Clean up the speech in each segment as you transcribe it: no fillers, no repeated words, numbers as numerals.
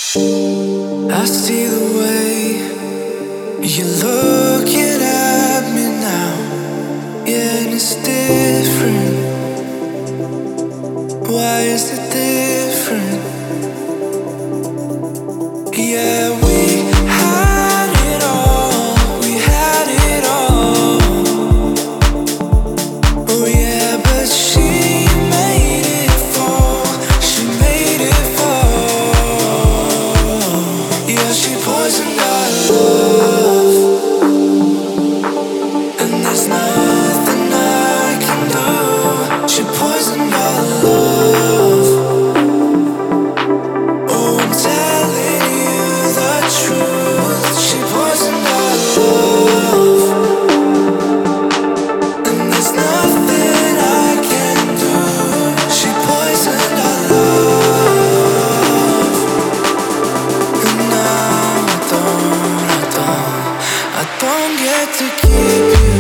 I see the way you're looking at me now. Yeah, and it's different. Why is it different? Yeah, we had it all. We had it all. Oh yeah, but she made it fall. She made it fall. Yeah, she poisoned our love, and there's nothing I can do. She poisoned our love. Oh, I'm telling you the truth. She poisoned our love, and there's nothing I can do. She poisoned our love, and now I don't get to keep you.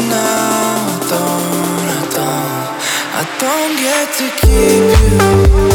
I don't get to keep you.